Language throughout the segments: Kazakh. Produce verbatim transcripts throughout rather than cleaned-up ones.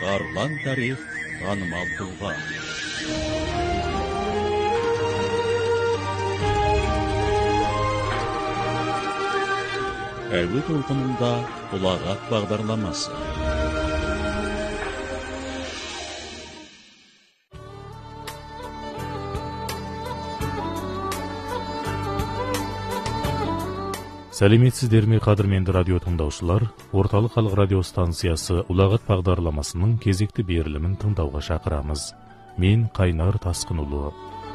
Ағарылан тарих, танымал тұлға. Әуе толқынында ұлағат бағдарламасы. Сәлеметсіздер ме, қадірменді радио тыңдаушылар? Орталық халық радио станциясы ұлағат бағдарламасының кезекті берілімін тыңдауға шақырамыз. Мен Қайнар Тасқынұлы.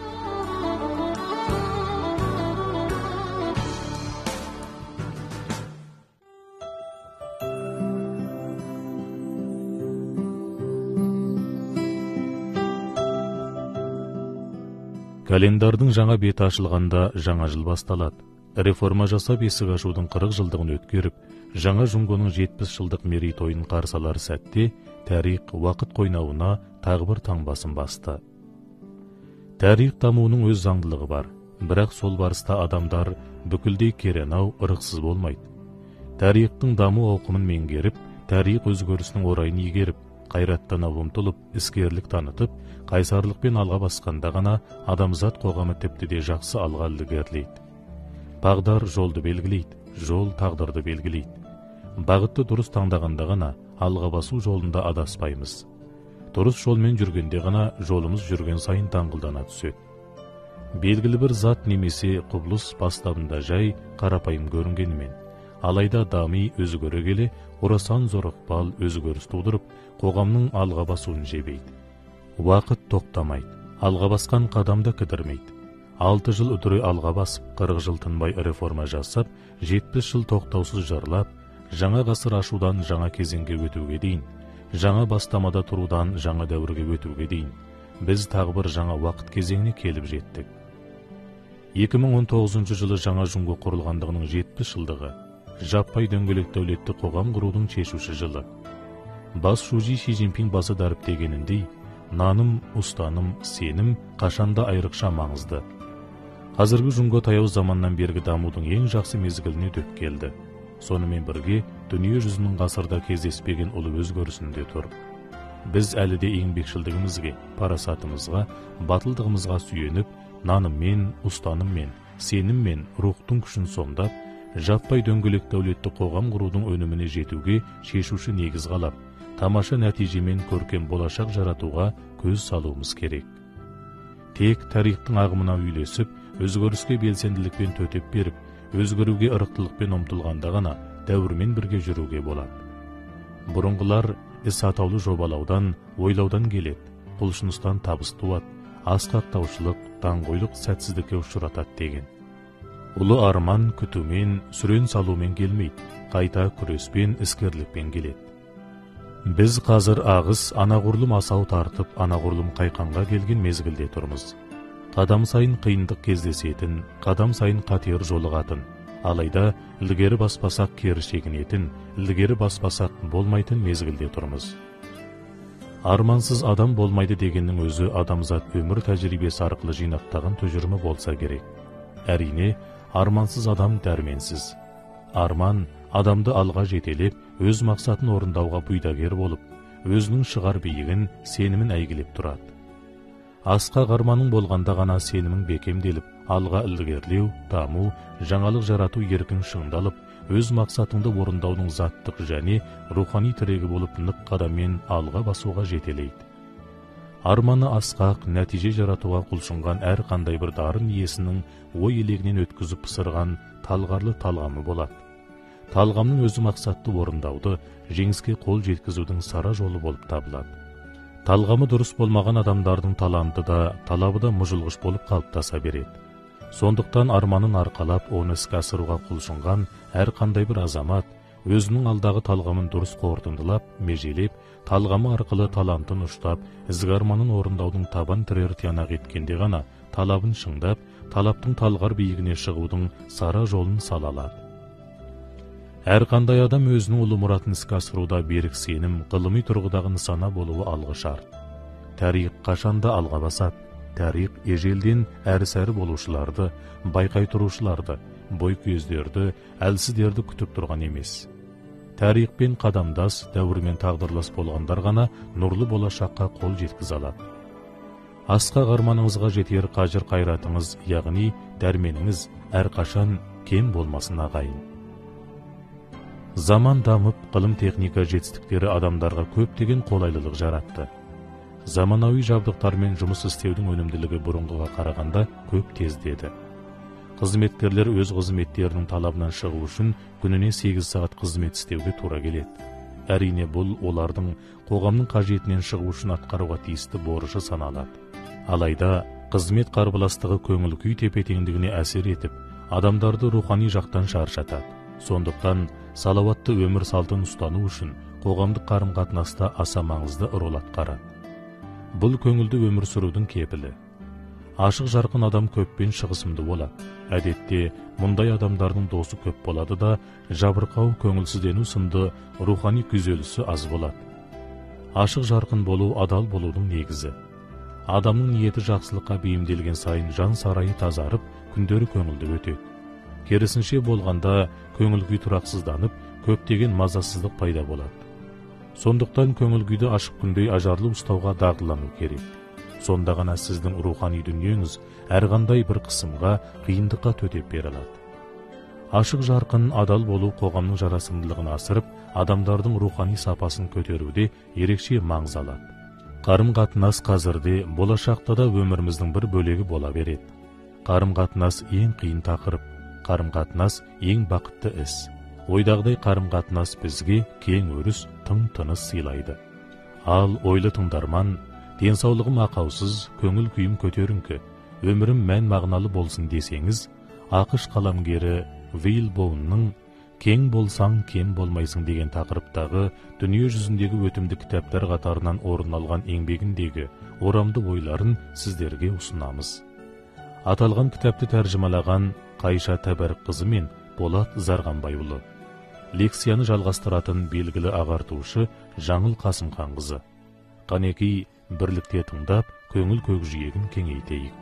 Календардың жаңа беті ашылғанда жаңа жыл басталады. Реформа жасап есік ашудың қырық жылдығын өткеріп, жаңа жұңгоның жетпіс жылдық мерейтойын қарсы алар сәтте, тарих уақыт қойнауына тағы бір таңбасын басты. Тарих дамуының өз заңдылығы бар, бірақ сол барыста адамдар бүкілдей керенау, ырықсыз болмайды. Тарихтың даму ауқымын меңгеріп, тарих өзгерісінің орайын егеріп, қайраттана ұмтылып, іскерлік танытып, қайсарлықпен алға басқанда ғана адамзат қоғамы тіпті де жақсы алға ілгерілейді. Бағдар жолды белгілейді, жол тағдырды белгілейді. Бағытты дұрыс таңдағанда ғана алға басу жолында адаспаймыз. Дұрыс жолмен жүргенде ғана жолымыз жүрген сайын таңғылдана түседі. Белгілі бір зат немесе құбылыс бастабында жай қарапайым көрінгенімен, алайда дами өзгере келе, орасан зор ықпал өзгеріс тудырып, қоғамның алға басуын жебейді. Уақыт тоқтамайды, алға басқан қадамды кідірмейді. Алты жыл үдіре алға басып, қырық жыл тынбай реформа жасап, жетпіс жыл тоқтаусыз жырлап, жаңа ғасыр ашудан жаңа кезеңге өтуге дейін, жаңа бастамада тұрудан жаңа дәуірге өтуге дейін, біз тағы бір жаңа уақыт кезеңіне келіп жеттік. екі мың он тоғызыншы жылы жаңа жұңго құрылғандығының жетпіс жылдығы, жаппай дөңгелек дәулетті қоғам құрудың шешуші жылы. Бас шужи Ши Цзиньпин басы дәріптегеніндей, наным, ұстаным, сенім қашанда айрықша маңызды. Қазіргі жұңго таяу заманнан бергі дамудың ең жақсы мезгіліне дөп келді. Сонымен бірге, дүние жүзінің ғасырда кездеспеген ұлы өзгерісінде тұр. Біз әлі де еңбекшілдігімізге, парасатымызға, батылдығымызға сүйеніп, наныммен, ұстаныммен, сеніммен рухтың күшін сомдап, жаппай дөңгелек дәулетті қоғам құрудың өніміне жетуге шешуші негіз қалап, тамаша нәтижемен көркем болашақ жаратуға көз салуымыз керек. Тек тарихтың ағымына үйлесіп, өзгеріске белсенділікпен төтеп беріп, өзгеруге ырықтылықпен ұмтылғанда ғана дәуірмен бірге жүруге болады. Бұрынғылар іс атаулы жобалаудан, ойлаудан келеді, құлшыныстан табыс туады, асқақтаушылық, даңғойлық сәтсіздікке ұшыратады деген. Ұлы арман күтумен, сүрен салумен келмейді, қайта күреспен, іскерлікпен келеді. Біз қазір ағыс анағұрлым асау тартып, анағұрлым қайқанға келген мезгілде тұрмыз. Қадам сайын қиындық кездесетін, қадам сайын қатер жолығатын, алайда ілгері баспасақ кері шегінетін, ілгері баспасақ болмайтын мезгілде тұрмыз. Армансыз адам болмайды дегеннің өзі адамзат өмір тәжірибесі арқылы жинақтаған тұжырымы болса керек. Әрине, армансыз адам дәрменсіз. Арман адамды алға жетелеп, өз мақсатын орындауға бұйдагер болып, өзінің шығар биігін, сенімін әйгілеп тұрады. Асқақ арманың болғанда ғана сенімің бекемделіп, алға ілгерлеу, даму, жаңалық жарату еркін шыңдалып, өз мақсатыңды орындаудың заттық және рухани тірегі болып нық қадаммен алға басуға жетелейді. Арманы асқақ, нәтиже жаратуға құлшынған әр қандай бір дарын иесінің ой елегінен өткізіп пысырған талғарлы талғамы болады. Талғамның өзі мақсатты орындауды, жеңіске қол жеткізудің сара жолы болып табылады. Талғамы дұрыс болмаған адамдардың таланты да, талабы да мұжылғыш болып қалыптаса береді. Сондықтан арманын арқалап, оны іске асыруға құлшынған әр қандай бір азамат өзінің алдағы талғамын дұрыс қорытындылап, межелеп, талғамы арқылы талантын ұштап, ізгі арманын орындаудың табан тірер тиянақ еткенде ғана талабын шыңдап, талаптың талғар биігіне шығудың сара жолын сала алады. Әрқандай адам өзінің ұлы мұратын іске асыруда берік сенім, ғылыми тұрғыдағы нысана болуы алғы шарт. Тарих қашанда алға басады. Тарих ежелден әрі-сәрі болушыларды, байқай тұрушыларды, бой көздерді, әлсіздерді күтіп тұрған емес. тарихпен қадамдас, дәуірмен тағдырлас болғандар ғана нұрлы болашаққа қол жеткізе алады. Асқақ арманыңызға жетер қажыр қайратыңыз, яғни дәрменіңіз әрқашан кем болмасын ағайын. Заман дамып, ғылым техника жетістіктері адамдарға көптеген қолайлылық жаратты. Заманауи жабдықтармен жұмыс істеудің өнімділігі бұрынғыға қарағанда көп тездеді. Қызметкерлер өз қызметтерінің талабынан шығу үшін күніне сегіз сағат қызмет істеуге тура келеді. Әрине бұл олардың қоғамның қажетінен шығу үшін атқаруға тиісті борышы саналады. Алайда қызмет қарбаластығы көңіл күй тепе-теңдігіне әсер етіп, адамдарды рухани жақтан шаршатады. Сондықтан салауатты өмір салтын ұстану үшін қоғамдық қарым-қатынаста аса маңызды рөл атқарады. Бұл көңілді өмір сүрудің кепілі. Ашық жарқын адам көппен шығысымды болады. Әдетте мұндай адамдардың досы көп болады да, жабырқау, көңілсіздену сынды рухани күйзелісі аз болады. Ашық жарқын болу адал болудың негізі. Адамның ниеті жақсылыққа бейімделген сайын жан сарайы тазарып, күндері көңілді өтеді. Керісінше болғанда көңіл күй тұрақсызданып, көптеген мазасыздық пайда болады. Сондықтан көңіл күйді ашық күндей ажарлы ұстауға дағдылану керек. Сонда ғана сіздің рухани дүниеңіз әрқандай бір қысымға, қиындыққа төтеп бере алады. Ашық жарқын, адал болу қоғамның жарасымдылығын асырып, адамдардың рухани сапасын көтеруде ерекше маңыз алады. Қарым-қатынас қазірде, болашақта да өміріміздің бір бөлегі бола береді. Қарым-қатынас ең қиын тақырып, қарым-қатынас ең бақытты іс. Ойдағыдай қарым-қатынас бізге кең өріс, тың тыныс сыйлайды. Ал ойлы тыңдарман, денсаулығым ақаусыз, көңіл күйім көтеріңкі, өмірім мән мағыналы болсын десеңіз, ақш қаламгері Вейл Боунның «Кең болсаң, кем болмайсың» деген тақырыптағы дүние жүзіндегі өтімді кітаптар қатарынан орын алған еңбегіндегі орамды ойларын сіздерге ұсынамыз. Аталған кітапты тәржімалаған Қайша Тәбәрікқызы мен Болат Зарғанбайұлы. Лекцияны жалғастыратын белгілі ағартушы Жаңыл Қасымханқызы. Қанекей бірлікте тыңдап, көңіл көкжиегін кеңейтейік.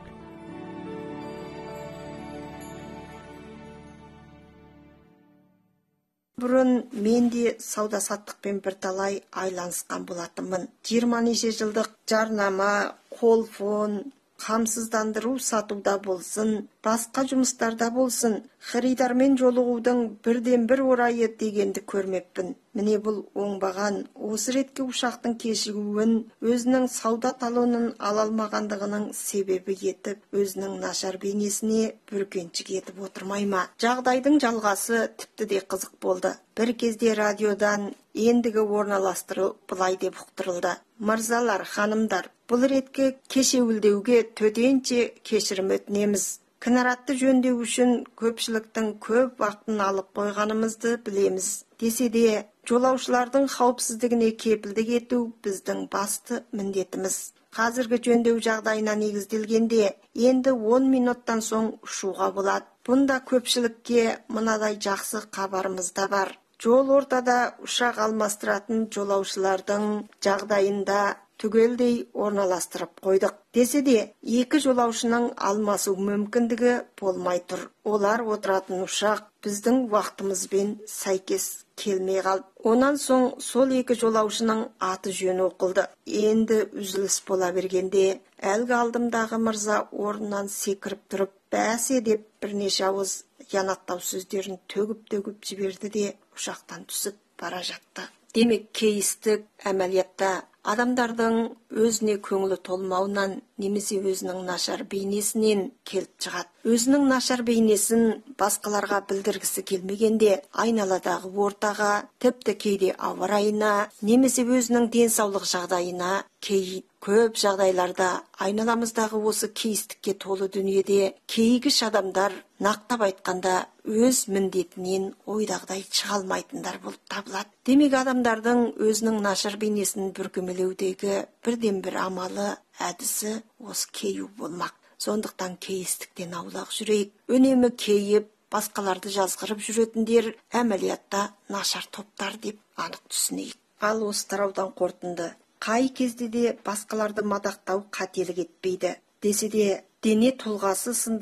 Бұрын мен де сауда-саттықпен бірталай айланысқан болатынмын. жиырма неше жылдық жарнама, қол фон, қамсыздандыру сатуда болсын, басқа жұмыстарда болсын, хридармен жолығудың бірден бір орайы дегенді көрмеппін. Міне бұл оңбаған, осы ретке ұшақтың кешігуін өзінің сауда талонын ала алмағандығының себебі етіп, өзінің нашар бейнесіне бүркеншік етіп отырмай ма? Жағдайдың жалғасы тіпті де қызық болды. Бір кезде радиодан ендігі орналастыру былай деп ұқтырылды. Мырзалар, ханымдар, бұл ретке кешеуілдеуге төтенше кешірім өтінеміз. Кінаратты жөндеу үшін көпшіліктің көп уақытын алып қойғанымызды білеміз. Десе де, жолаушылардың қауіпсіздігіне кепілдік ету біздің басты міндетіміз. Қазіргі жөндеу жағдайына негізделгенде, енді он минуттан соң ұшуға болады. Бұнда көпшілікке мынадай жақсы қабарымыз да бар. Жол ортада ұшақ алмастыратын жолаушылардың жағдайында түгелдей орналастырып қойдық. Десе де, екі жолаушының алмасу мүмкіндігі болмай тұр. Олар отыратын ұшақ біздің уақытымызбен сәйкес келмей қалды. Онан соң сол екі жолаушының аты жөні оқылды. Енді үзіліс бола бергенде, әлгі алдымдағы мырза орнынан секіріп тұрып, бәсе деп бірнеше ауыз янаттау сөздерін төгіп-төгіп жіберді де ұшақтан түсіп бара жатты. Демек, кейістік әмәлиятта адамдардың өзіне көңілі толмауынан немесе өзінің нашар бейнесінен келіп шығады. Өзінің нашар бейнесін басқаларға білдіргісі келмегенде, айналадағы ортаға, тіпті кейде ауа райына, немесе өзінің денсаулық жағдайына, кей көп жағдайларда айналамыздағы осы кейістікке толы дүниеде кейгіш адамдар нақтап айтқанда өз міндетінен ойдағыдай шыға алмайтындар болып табылады. Демек, адамдардың өзінің нашар бейнесін бүркемелеудегі бірден бір амалы, әдісі осы кейу болмақ. Сондықтан кейістіктен аулақ жүрейік. Үнемі кейіп, басқаларды жазғырып жүретіндер әмәлиятта нашар топтар деп анық түсінейік. Ал осы тараудан қорытынды. Қай кезде де басқаларды мадақтау қателік етпейді. Десе де, дене тұлғасы сынды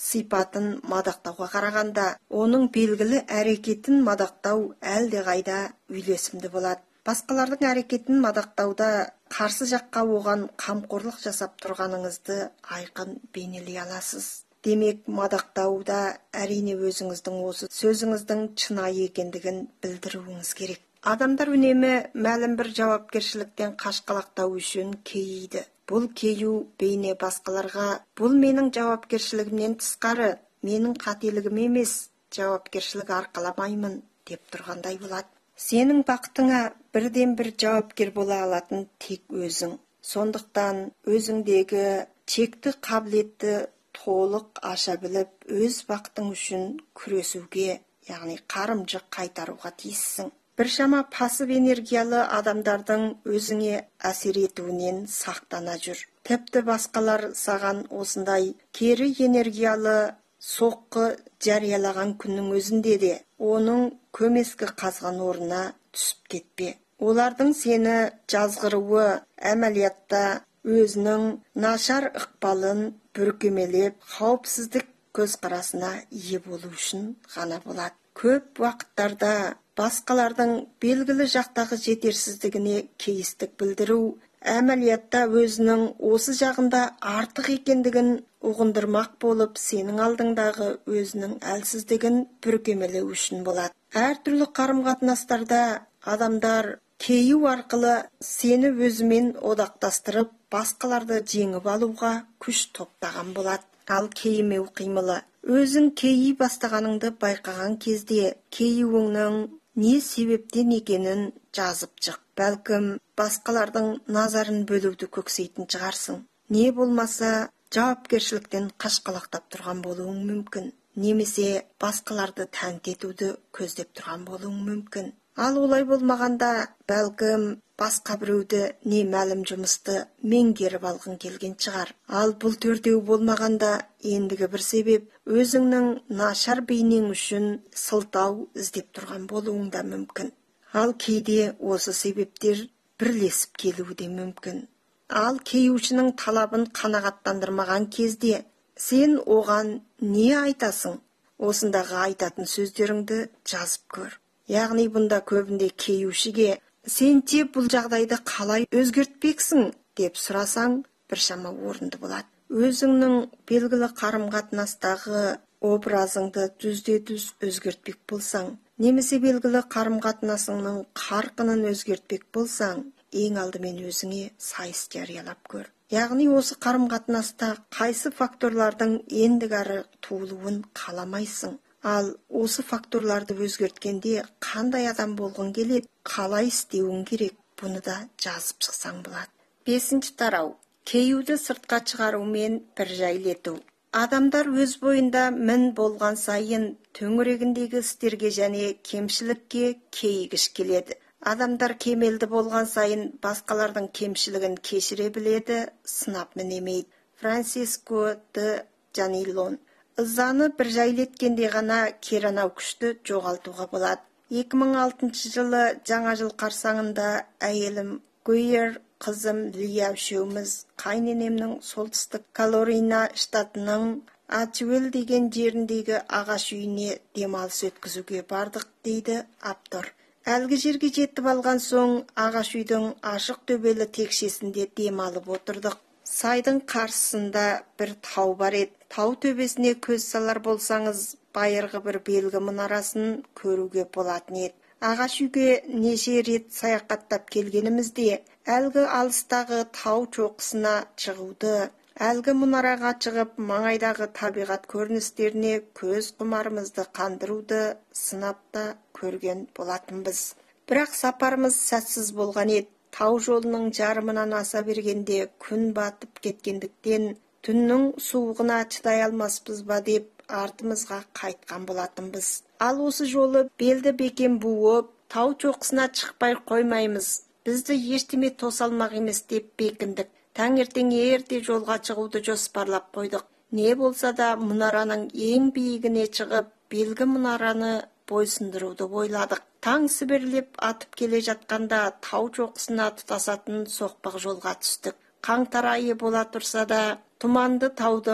сипатын мадақтауға қарағанда, оның белгілі әрекетін мадақтау әлде қайда үйлесімді болады. Басқалардың әрекетін мадақтауда қарсы жаққа оған қамқорлық жасап тұрғаныңызды айқын бейнелей аласыз. Демек, мадақтауда әрине өзіңіздің осы сөзіңіздің шынайы екендігін білдіруіңіз керек. Адамдар үнемі мәлім бір жауапкершіліктен қашқалақтау үшін кейиді. Бұл кейу бейне басқаларға, бұл менің жауапкершілігімнен тысқары, менің қателігім емес, жауапкершілік арқаламаймын деп тұрғандай болады. Сенің бақытыңа бірден бір жауапкер бола алатын тек өзің. Сондықтан өзіңдегі шекті қабілетті толық аша біліп, өз бақытың үшін күресуге, яғни қарымжық қайтаруға тиіссің. Біршама пасып энергиялы адамдардың өзіңе әсер етуінен сақтана жүр. Тіпті басқалар саған осындай кері энергиялы соққы жариялаған күннің өзінде де оның көмескі қазған орнына түсіп кетпе. Олардың сені жазғыруы әмәлиятта өзінің нашар ықпалын бүркемелеп, қауіпсіздік көзқарасына ие болу үшін ғана болады. Көп уақыттарда басқалардың белгілі жақтағы жетерсіздігіне кейістік білдіру, әмәлиятта өзінің осы жағында артық екендігін ұғындырмақ болып, сенің алдыңдағы өзінің әлсіздігін бүркемелеу үшін болады. Әртүрлі қарым-қатынастарда адамдар кейу арқылы сені өзімен одақтастырып, басқаларды жеңіп алуға күш топтаған болады. Ал кейімеу қимылы. Өзің кейи бастағаныңды байқаған кезде кейуіңнің не себептен екенін жазып жық. Бәлкім басқалардың назарын бөлуді көксейтін шығарсың. Не болмаса жауапкершіліктен қашқалақтап тұрған болуың мүмкін. Немесе басқаларды тәнті етуді көздеп тұрған болуың мүмкін. Ал олай болмағанда бәлкім басқа біреуді не мәлім жұмысты меңгеріп алғың келген шығар. Ал бұл төртеу болмағанда ендігі бір себеп өзіңнің нашар бейнең үшін сылтау іздеп тұрған болуың да мүмкін. Ал кейде осы себептер бірлесіп келуі де мүмкін. Ал кейушінің талабын қанағаттандырмаған кезде сен оған не айтасың? Осындағы айтатын сөздеріңді жазып көр. Яғни бұнда көбінде кейушіге сен те бұл жағдайды қалай өзгертпексің деп сұрасаң біршама орынды болады. Өзіңнің белгілі қарым-қатынастағы образыңды түзде-түз өзгертпек болсаң, немесе белгілі қарым-қатынасыңның қарқынын өзгертпек болсаң, ең алдымен өзіңе сайыс жариялап көр. Яғни осы қарым-қатынаста қайсы факторлардың ендігәрі туылуын қаламайсың? Ал осы факторларды өзгерткенде қандай адам болғың келеді, қалай істеуің керек, бұны да жазып шықсаң болады. Бесінші тарау. Кейуді сыртқа шығарумен бір жайлету. Адамдар өз бойында мін болған сайын төңірегіндегі істерге және кемшілікке кейігіш келеді. Адамдар кемелді болған сайын басқалардың кемшілігін кешіре біледі, сынап мінемейді. Франсиско де Джанилон. Ызаны бір жайлеткенде ғана керанау күшті жоғалтуға болады. екі мың алтыншы жылы жаңа жыл қарсаңында әйелім Гуйер, қызым Лия үшеуміз қайненемнің солтүстік Каролина штатының Ачуэлл деген жеріндегі ағаш үйіне демалыс өткізуге бардық, дейді автор. Әлгі жерге жетіп алған соң ағаш үйдің ашық төбелі текшесінде демалып отырдық. Сайдың қарсысында бір тау бар еді. Тау төбесіне көз салар болсаңыз, байырғы бір белгі мұнарасын көруге болатын еді. Ағаш үйге неше рет саяхаттап келгенімізде, әлгі алыстағы тау шоқысына шығуды, әлгі мұнараға шығып маңайдағы табиғат көріністеріне көз құмарымызды қандыруды сынапта көрген болатынбыз. Бірақ сапарымыз сәтсіз болған еді. Тау жолының жарымынан аса бергенде күн батып кеткендіктен түннің суығына шыдай алмаспыз ба деп артымызға қайтқан болатынбыз. Ал осы жолы белді бекем буып, тау шоқысына шықпай қоймаймыз. Бізді ештеме тосалмақ емес деп бекіндік. Таңертең ерте жолға шығуды жоспарлап қойдық. Не болса да мұнараның ең биігіне шығып, белгі мұнараны бойсындыруды ойладық. Таң сіберлеп атып келе жатқанда тау шоқысына тұтасатын соқпақ жолға түстік. Қаңтар айы бола тұрса да, тұманды таудың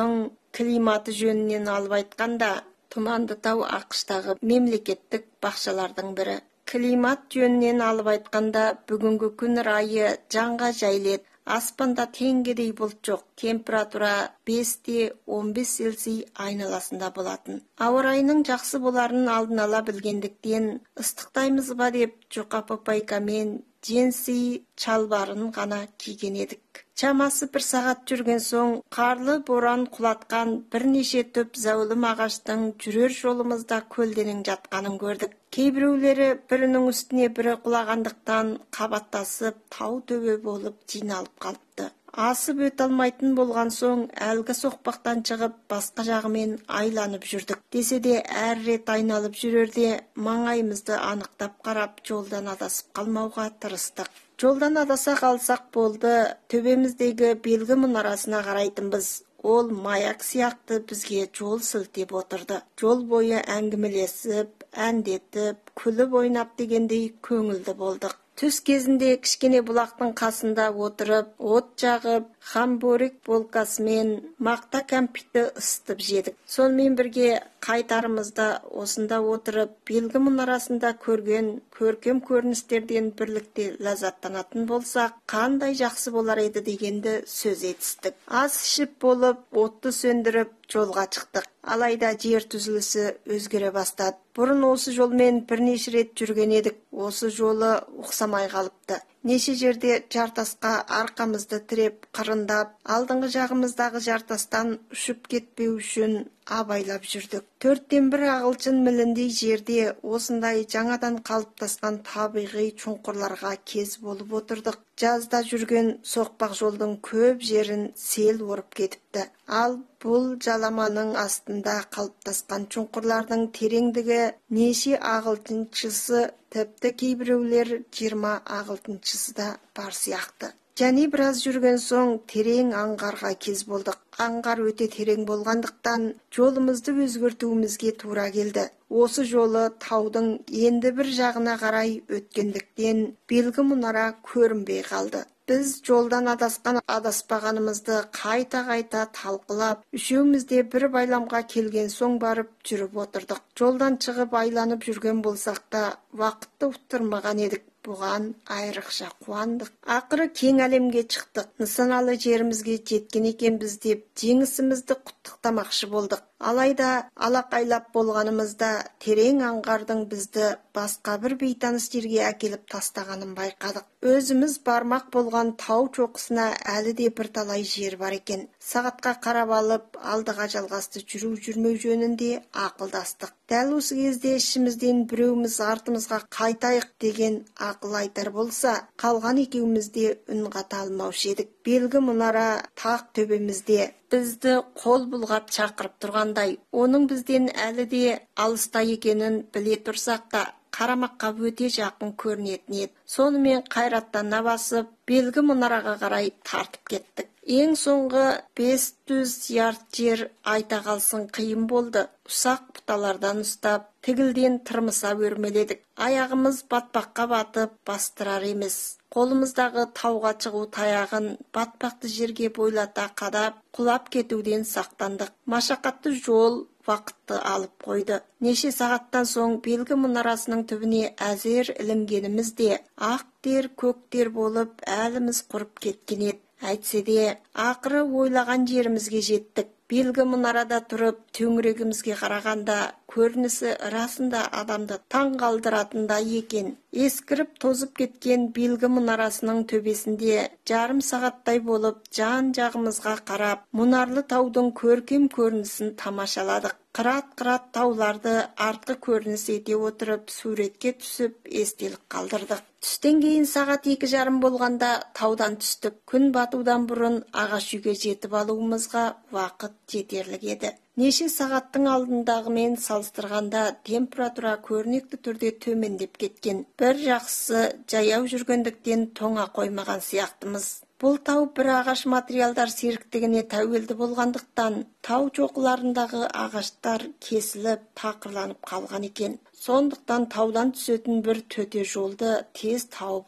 Климаты жөнінен алып айтқанда, Тұманды тау ақштағы мемлекеттік бақшалардың бірі. Климат жөнінен алып айтқанда, бүгінгі күн райы жанға жайлет. Аспанда теңгедей бұлт жоқ. Температура бестен он бес Цельсий айналасында болатын. Ауа райының жақсы боларын алдын ала білгендіктен, ыстықтаймыз ба деп жұқа папайка мен джинси шалбарын ғана киген едік. Шамасы бір сағат жүрген соң, қарлы боран құлатқан бірнеше түп зәулім ағаштың жүрер жолымызда көлденең жатқанын көрдік. Кейбіреулері бірінің үстіне бірі құлағандықтан қабаттасып, тау төбе болып жиналып қалыпты. Асып өте алмайтын болған соң, әлгі соқпақтан шығып, басқа жағымен айланып жүрдік. Десе де әр рет айналып жүрерде маңайымызды анықтап қарап, жолдан адасып қалмауға тырыстық. Жолдан адаса қалсақ болды, төбеміздегі белгі мұнарасына қарайтынбыз. Ол маяк сияқты бізге жол сілтеп отырды. Жол бойы әңгімелесіп, әндетіп, күліп ойнап дегендей көңілді болдық. Түс кезінде кішкене бұлақтың қасында отырып, от жағып, хамбурек болкасымен мақта кәмпитті ысытып жедік. Сонымен бірге қайтарымызда осында отырып, белгі мұнарасында көрген көркем көріністерден бірлікте ләззаттанатын болсақ, қандай жақсы болар еді дегенді сөз етістік. Ас ішіп болып, отты сөндіріп, жолға шықтық. Алайда жер түзілісі өзгере бастады. Бұрын осы жолмен бірнеше рет жүрген едік. Осы жолы ұқсамай қалыпты. Неше жерде жартасқа арқамызды тіреп, қырындап, алдыңғы жағымыздағы жартастан ұшып кетпеу үшін абайлап жүрдік. Төрттен бір ағылшын міліндей жерде осындай жаңадан қалыптасқан табиғи чұңқырларға кез болып отырдық. Жазда жүрген соқпақ жолдың көп жерін сел орып кетіпті. Ал бұл жаламаның астында қалыптасқан чұңқырлардың тереңдігі неше ағылшыншысы, тіпті кейбіреулер жиырма ағылшыншысы да бар сияқты. Және біраз жүрген соң терең аңғарға кез болдық. Аңғар өте терең болғандықтан жолымызды өзгертуімізге тура келді. Осы жолы таудың енді бір жағына қарай өткендіктен белгі мұнара көрінбей қалды. Біз жолдан адасқан адаспағанымызды қайта-қайта талқылап, үшеумізде бір байламға келген соң барып жүріп отырдық. Жолдан шығып айланып жүрген болсақ та, уақытты ұттырмаған едік. Бұған айрықша қуандық. Ақыры кең әлемге шықтық. Нысаналы жерімізге жеткен екенбіз деп жеңісімізді құттықтамақшы болдық. Алайда алақайлап болғанымызда терең аңғардың бізді басқа бір бейтаныс жерге әкеліп тастағанын байқадық. Өзіміз бармақ болған тау чоқысына әлі де бірталай жер бар екен. Сағатқа қарап алып, алдыға жалғасты жүру жүрмеу жөнінде ақылдастық. Дәл осы кезде ішімізден біреуміз артымызға қайтайық деген ақыл айтар болса, қалған екеумізде үн қата алмаушы едік. Белгі мұнара тақ төбемізде бізді қол бұлғап шақырып тұрғандай, оның бізден әлі де алыста екенін біле тұрсақ та, қарамаққа өте жақын көрінетін еді. Сонымен қайраттана басып, белгі мұнараға қарай тартып кеттік. Ең соңғы бес жүз ярд жер айта қалсын қиын болды. Ұсақ бұталардан ұстап, тігілден тырмыса өрмеледік. Аяғымыз батпаққа батып, бастырар емес. Қолымыздағы тауға шығу таяғын батпақты жерге бойлата қадап, құлап кетуден сақтандық. Машақатты жол вақытты алып қойды. Неше сағаттан соң белгі мұнарасының түбіне әзер ілінгенімізде ақ тер, көк тер болып әліміз құрып кеткен еді. Әйтсе де, ақыры ойлаған жерімізге жеттік. Белгі мұнарада тұрып, төңірегімізге қарағанда, көрінісі расында адамды таң қалдыратындай екен. Ескіріп тозып кеткен белгі мұнарасының төбесінде жарым сағаттай болып, жан жағымызға қарап, мұнарлы таудың көркем көрінісін тамашаладық. Қырат-қырат тауларды артқы көрініс ете отырып, суретке түсіп, естелік қалдырдық. Түстен кейін сағат екі жарым болғанда таудан түстік. Күн батудан бұрын ағаш үйге жетіп алуымызға уақыт жетерлік еді. Неше сағаттың алдындағымен салыстырғанда температура көрнекті түрде төмендеп кеткен. Бір жақсысы жаяу жүргендіктен тоңа қоймаған сияқтымыз. Бұл тау бір ағаш материалдар серіктігіне тәуелді болғандықтан, тау жоқыларындағы ағаштар кесіліп, тақырланып қалған екен. Сондықтан таудан түсетін бір төте жолды тез тауып алдық.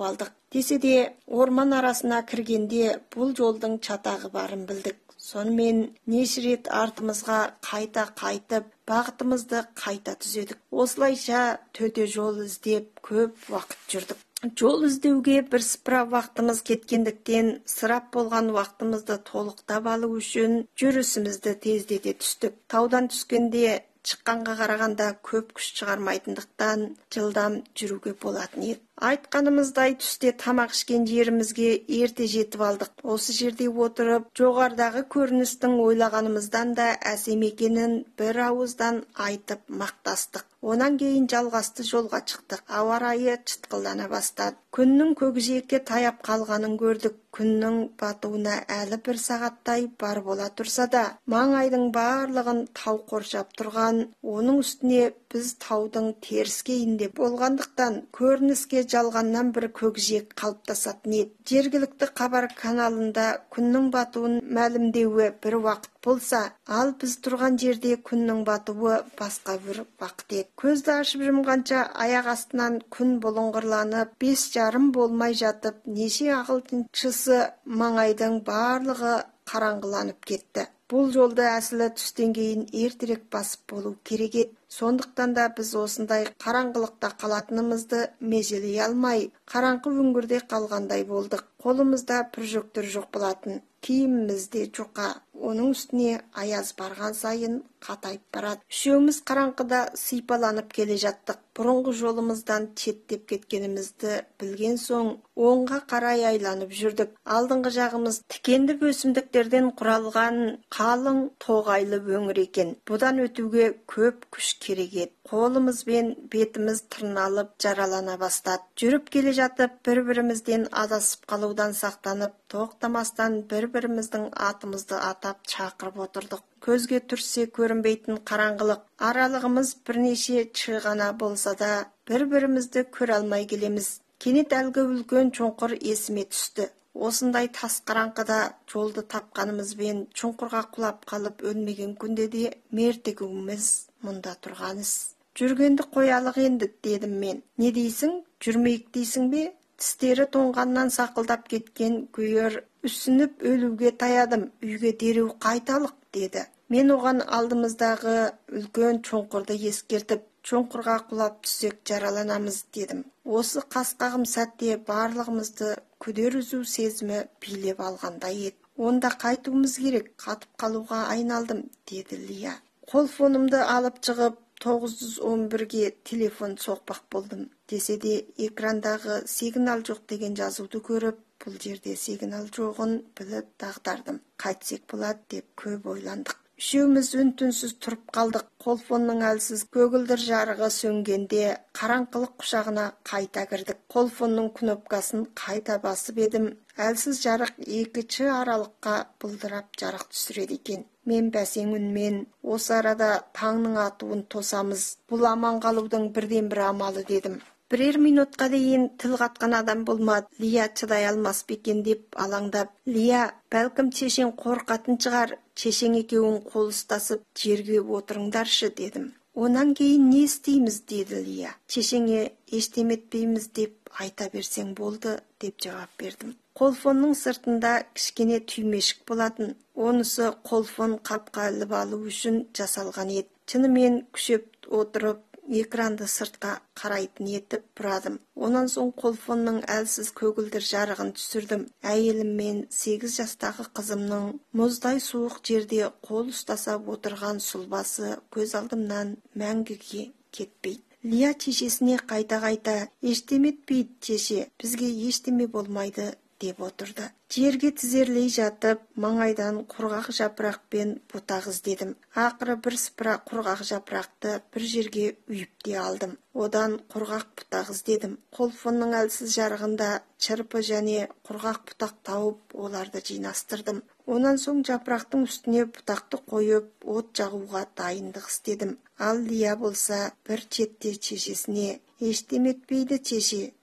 Десе де, орман арасына кіргенде бұл жолдың чатағы барын білдік. Сонымен неше рет артымызға қайта қайтып, бағытымызды қайта түзедік. Осылайша төте жол іздеп көп уақыт жүрдік. Жол іздеуге бірсыпыра уақытымыз кеткендіктен, сырап болған уақытымызды толықтап алу үшін жүрісімізді тездете түстік. Таудан түскенде шыққанға қарағанда көп күш шығармайтындықтан жылдам жүруге болатын еді. Айтқанымыздай түсте тамақ ішкен жерімізге ерте жетіп алдық. Осы жерде отырып, жоғарыдағы көріністің ойлағанымыздан да әсем екенін бір ауыздан айтып мақтастық. Онан кейін жалғасты жолға шықтық. Ауа райы чытқылдана бастады. Күннің көкжиекке таяп қалғанын көрдік. Күннің батуына әлі бір сағаттай бар бола тұрса да, маңайдың барлығын тау қоршап тұрған, оның үстіне біз таудың теріскейінде болғандықтан көрініске жалғаннан бір көкжиек қалыптасатын еді. Жергілікті хабар каналында күннің батуын мәлімдеуі бір уақыт болса, ал біз тұрған жерде күннің батуы басқа бір уақыт еді. Көзді ашып жұмғанша аяқ астынан күн бұлыңғырланып, бес жарым болмай жатып, неше ағылтыншысы маңайдың барлығы қараңғыланып кетті. Бұл жолды әсілі түстен кейін ертерек басып болу керек еді. Сондықтан да біз осындай қараңғылықта қалатынымызды межелей алмай, қараңғы өңірде қалғандай болдық. Қолымызда прожектор жоқ болатын. Киімімізде жұқа, оның үстіне аяз барған сайын қатайып барады. Үшеуміз қараңғыда сипаланып келе жаттық. Бұрынғы жолымыздан четтеп кеткенімізді білген соң, оңға қарай айланып жүрдік. Алдыңғы жағымыз тікендік өсімдіктерден құралған қалың тоғайлы өңір екен. Бұдан өтуге көп күш керек еді. Қолымыз бен бетіміз тырналып жаралана бастады. Жүріп келе жатып, бір-бірімізден адасып қалудан сақтанып, тоқтамастан бір-біріміздің атымызды атап шақырып отырдық. Көзге түрсе көрінбейтін қараңғылық. Аралығымыз бірнеше шығана болса да, бір-бірімізді көре алмай келеміз. Кенет әлгі үлкен чоңқыр есіме түсті. Осындай тас қараңғыда жолды тапқанымызбен чоңқырға құлап қалып өлмеген күнде де мертігіміз мұнда тұрғаныз. Жүргенді қоялық енді, дедім мен. Не дейсің? Жүрмейік дейсің бе? Тістері тоңғаннан сақылдап кеткен күйер үсініп өлуге таядым. Үйге дереу қайталық, деді. Мен оған алдымыздағы үлкен чоңқырды ескертіп, чоңқырға құлап түссек жараланамыз, дедім. Осы қасқағым сәтте барлығымызды күдер үзу сезімі билеп алғандай еді. Онда қайтуымыз керек, қатып қалуға айналдым, деді Лия. Қолфонымды алып шығып, тоғыз жүз он бірге телефон соқпақ болдым. Десе де экрандағы сигнал жоқ деген жазуды көріп, бұл жерде сигнал жоғын біліп дағдардым. Қайтсек болады деп көп ойландық. Үшеуміз үн-түнсіз тұрып қалдық. Қолфонның әлсіз көгілдір жарығы сөнгенде қараңғылық құшағына қайта кірдік. Қолфонның кнопкасын қайта басып едім. Әлсіз жарық екінші аралыққа бұлдырап жарық түсіреді екен. Мен бәсең үнмен, осы арада таңның атуын тосамыз. Бұл аман қалудың бірден бір амалы, дедім. Бірер минутқа дейін тіл қатқан адам болмады. Лия шыдай алмас бекен деп алаңдап. Лия, бәлкім шешең қорқатын шығар. Шешең екеуің қол ұстасып жерге отырыңдаршы, дедім. Онан кейін не істейміз, деді Лия. Шешеңе ештеме етпейміз деп айта берсең болды, деп жауап бердім. Қолфонның сыртында кішкене түймешік болатын. Онысы қолфон қапқа іліп алу үшін жасалған еді. Шынымен күшеп отырып, экранды сыртқа қарайтын етіп бұрадым. Онан соң қолфонның әлсіз көгілдір жарығын түсірдім. Әйелім мен сегіз жастағы қызымның мұздай суық жерде қол ұстаса отырған сұлбасы көз алдымнан мәңгіге кетпейді. Лия шешесіне қайта-қайта, ештеме етпейді шеше, бізге ештеме болмайды, деп отырды. Жерге тізерлей жатып, маңайдан құрғақ жапырақпен бұтақ іздедім. Ақыры бір сыпыра құрғақ жапырақты бір жерге үйіп те алдым. Одан құрғақ бұтақ іздедім. Қолфонның әлсіз жарығында шырпы және құрғақ бұтақ тауып, оларды жинастырдым. Онан соң жапырақтың үстіне бұтақты қойып, от жағуға дайындық істедім. Ал Лия болса бір четте шешесіне, ештеме етпейді шеше,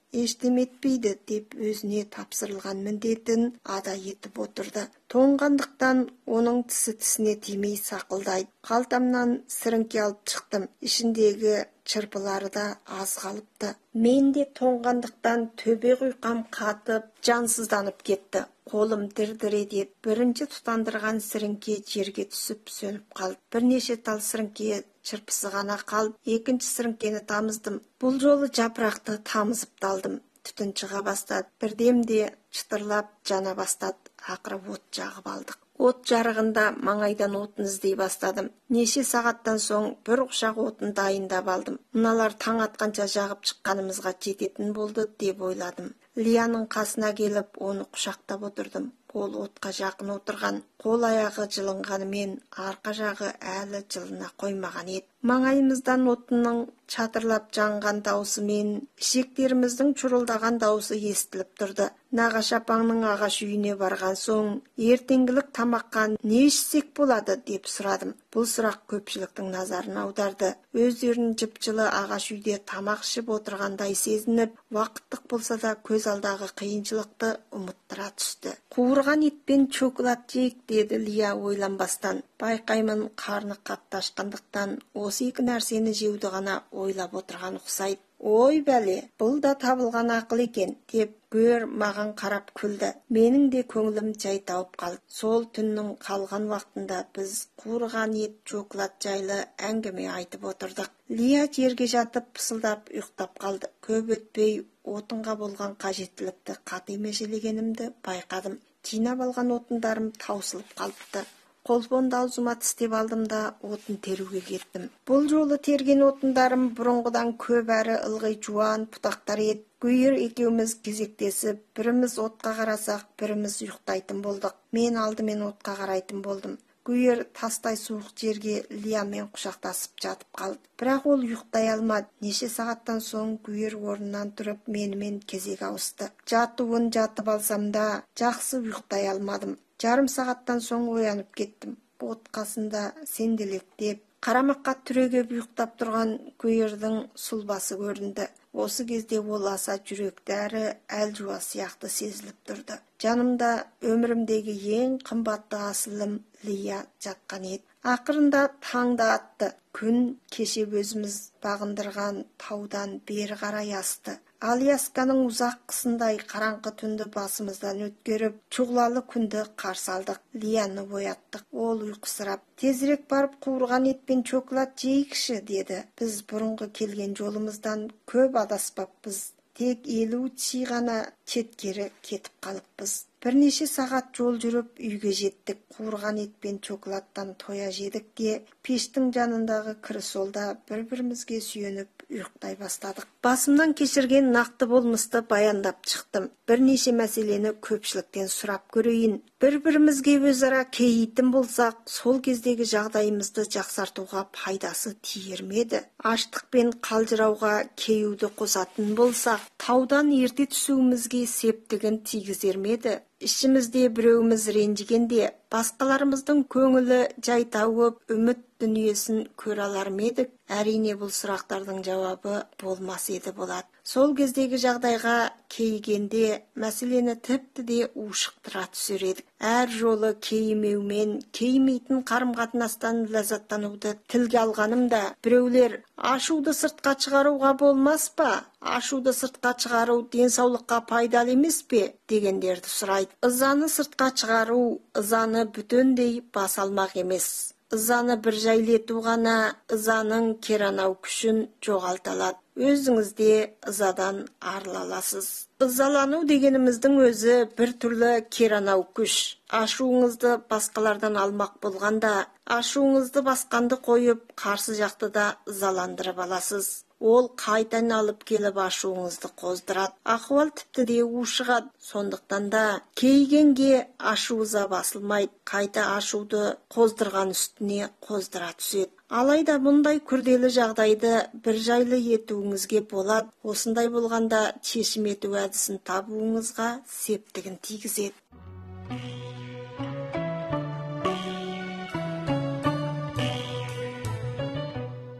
ештеме етпейді деп өзіне тапсырылған міндетін ада етіп отырды. Тоңғандықтан оның тісі тісіне тимей сақылдайды. Қалтамнан сіріңке алып шықтым. Ішіндегі чырпылары да аз қалыпты. Мен де тоңғандықтан төбе құйқам қатып, жансызданып кетті. Қолым дір-дір етеді. Бірінші тұтандырған сіріңке жерге түсіп сөніп қалды. Бірнеше тал сіріңке чырпысы ғана қалып, екінші сіріңкені тамыздым. Бұл жолы жапырақты тамызып талдым. Түтін шыға бастады. Бірдемде чытырлап жана бастады. Ақыры от жағып алдық. От жарығында маңайдан отын іздей бастадым. Неше сағаттан соң бір құшақ отын дайындап алдым. Мыналар таң атқанша жағып шыққанымызға жететін болды деп ойладым. Лияның қасына келіп, оны құшақтап отырдым. Ол отқа жақын отырған, қол аяғы жылынғанымен арқа жағы әлі жылына қоймаған еді. Маңайымыздан отынның чатырлап жанған дауысы мен ішектеріміздің чұрылдаған дауысы естіліп тұрды. Нағаш апаңның ағаш үйіне барған соң, ертеңгілік тамаққа не ішсек болады деп сұрадым. Бұл сұрақ көпшіліктің назарын аударды. Өздерін жып-жылы ағаш үйде тамақ ішіп отырғандай сезініп, уақыттық болса да көз алдағы қиыншылықты ұмыттыра түсті. Қуырған етпен шоколад жейік деді Лия ойланбастан. Байқаймын, қарны қатты ашқандықтан осы екі нәрсені жеуді ғана ойлап отырған ұқсайды. Ой бәле, бұл да табылған ақыл екен деп Гөр маған қарап күлді. Менің де көңілім жай тауып қалды. Сол түннің қалған уақытында біз қуырған ет, шоколад жайлы әңгіме айтып отырдық. Лия жерге жатып пысылдап ұйықтап қалды. Көп өтпей отынға болған қажеттілікті қате межелегенімді байқадым. Жинап алған отындарым таусылып қалыпты. Қолфонды аузыма тістеп алдым да отын теруге кеттім. Бұл жолы терген отындарым бұрынғыдан көп әрі ылғи жуан пұтақтар еді. Гүйір екеуміз кезектесіп, біріміз отқа қарасақ, біріміз ұйықтайтын болдық. Мен алдымен отқа қарайтын болдым. Гүйір тастай суық жерге Лиямен құшақтасып жатып қалды. Бірақ ол ұйықтай алмады. Неше сағаттан соң Гүйір орнынан тұрып менімен кезек ауысты. Жатуын жатып алсам да жақсы ұйықтай алмадым. Жарым сағаттан соң оянып кеттім. От қасында сенделектеп, қарамаққа түрегеп ұйықтап тұрған Гүйірдің сұлбасы көрінді. Осы кезде ол аса жүректі әрі әлжуа сияқты сезіліп тұрды. Жанымда өмірімдегі ең қымбатты асылым Лия жатқан еді. Ақырында таңда атты. Күн кеше өзіміз бағындырған таудан бері қарай асты. Алиясканың ұзақ қысындай қараңғы түнді басымыздан өткеріп, чуғлалы күнді қарсы алдық. Лияны ояттық. Ол ұйқысырап, тезірек барып қуырған етпен шоколад жейікші деді. Біз бұрынғы келген жолымыздан көп адаспаппыз. Тек елу чи ғана четкері кетіп қалыппыз. Бірнеше сағат жол жүріп үйге жеттік. Қуырған етпен шоколадтан тоя жедік те, пештің жанындағы кірісолда бір-бірімізге сүйеніп ұйықтай бастадық. Басымнан кешірген нақты болмысты баяндап шықтым. Бірнеше мәселені көпшіліктен сұрап көрейін. Бір-бірімізге өзара кейитін болсақ, сол кездегі жағдайымызды жақсартуға пайдасы тиер ме еді? Аштықпен қалжырауға кейуді қосатын болсақ, таудан ерте түсуімізге септігін тигізер ме еді? Ішімізде біреуіміз ренжігенде, басқаларымыздың көңілі жай тауып, үміт дүниесін көре алар ма едік? Әрине бұл сұрақтардың жауабы болмас еді болады. Сол кездегі жағдайға кейігенде мәселені тіпті де ушықтыра түсер едік. Әр жолы кейімеумен кеймейтін қарым-қатынастан ләззаттануды тілге алғанымда, біреулер ашуды сыртқа шығаруға болмас па? Ашуды сыртқа шығару денсаулыққа пайдалы емес пе? Дегендерді сұрайды. Ызаны сыртқа шығару, ызаны бүтіндей баса алмақ емес. Ызаны бір жайлету ғана ызаның керанау күшін жоғалталады. Өзіңізде ызадан арыла аласыз. Ызалану дегеніміздің өзі бір түрлі керанау күш. Ашуыңызды басқалардан алмақ болғанда, ашуыңызды басқанды қойып, қарсы жақты да ызаландырып аласыз. Ол қайтан алып келіп ашуыңызды қоздырады. Ахуал тіпті де ушығады. Сондықтан да кейгенге ашуыза басылмайды. Қайта ашуды қоздырған үстіне қоздыра түседі. Алайда бұндай күрделі жағдайды бір жайлы етуіңізге болады. Осындай болғанда шешім ету әдісін табуыңызға септігін тигізеді.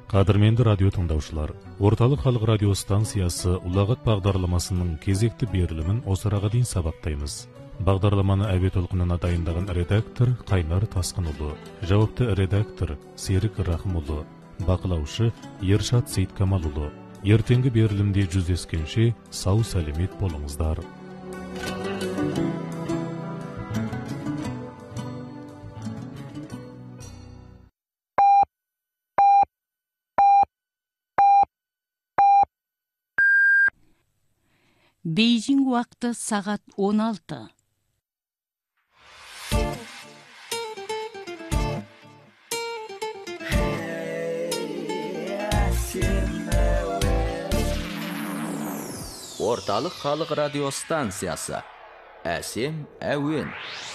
Қадірменді радио тыңдаушылар, Орталық халық радио станциясы ұлағат бағдарламасының кезекті берілімін осыраға дейін сабақтаймыз. Бағдарламаны әуе толқынына дайындаған редактор Қайнар Тасқынұлы, жауапты редактор Серік Рахымұлы, бақылаушы Ершат Сейткамалұлы. Ертеңгі берілімде жүздескенше сау сәлемет болыңыздар. Бейжің уақыты сағат он алты. Орталық халық радио станциясы. Әсем әуен.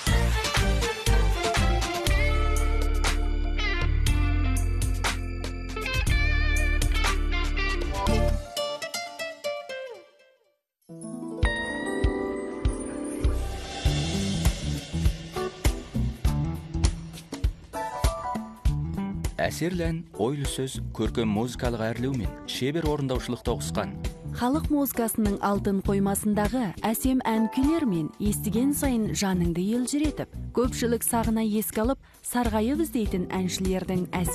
Әсерлән ойлы сөз көркем музыкалық әрлеумен шебер орындаушылық тоғысқан. Халық музыкасының алтын қоймасындағы әсем ән күйлер мен естіген сайын жаныңды елжіретіп, көпшілік сағына еске алып, сарғайып іздейтін әншілердің әсем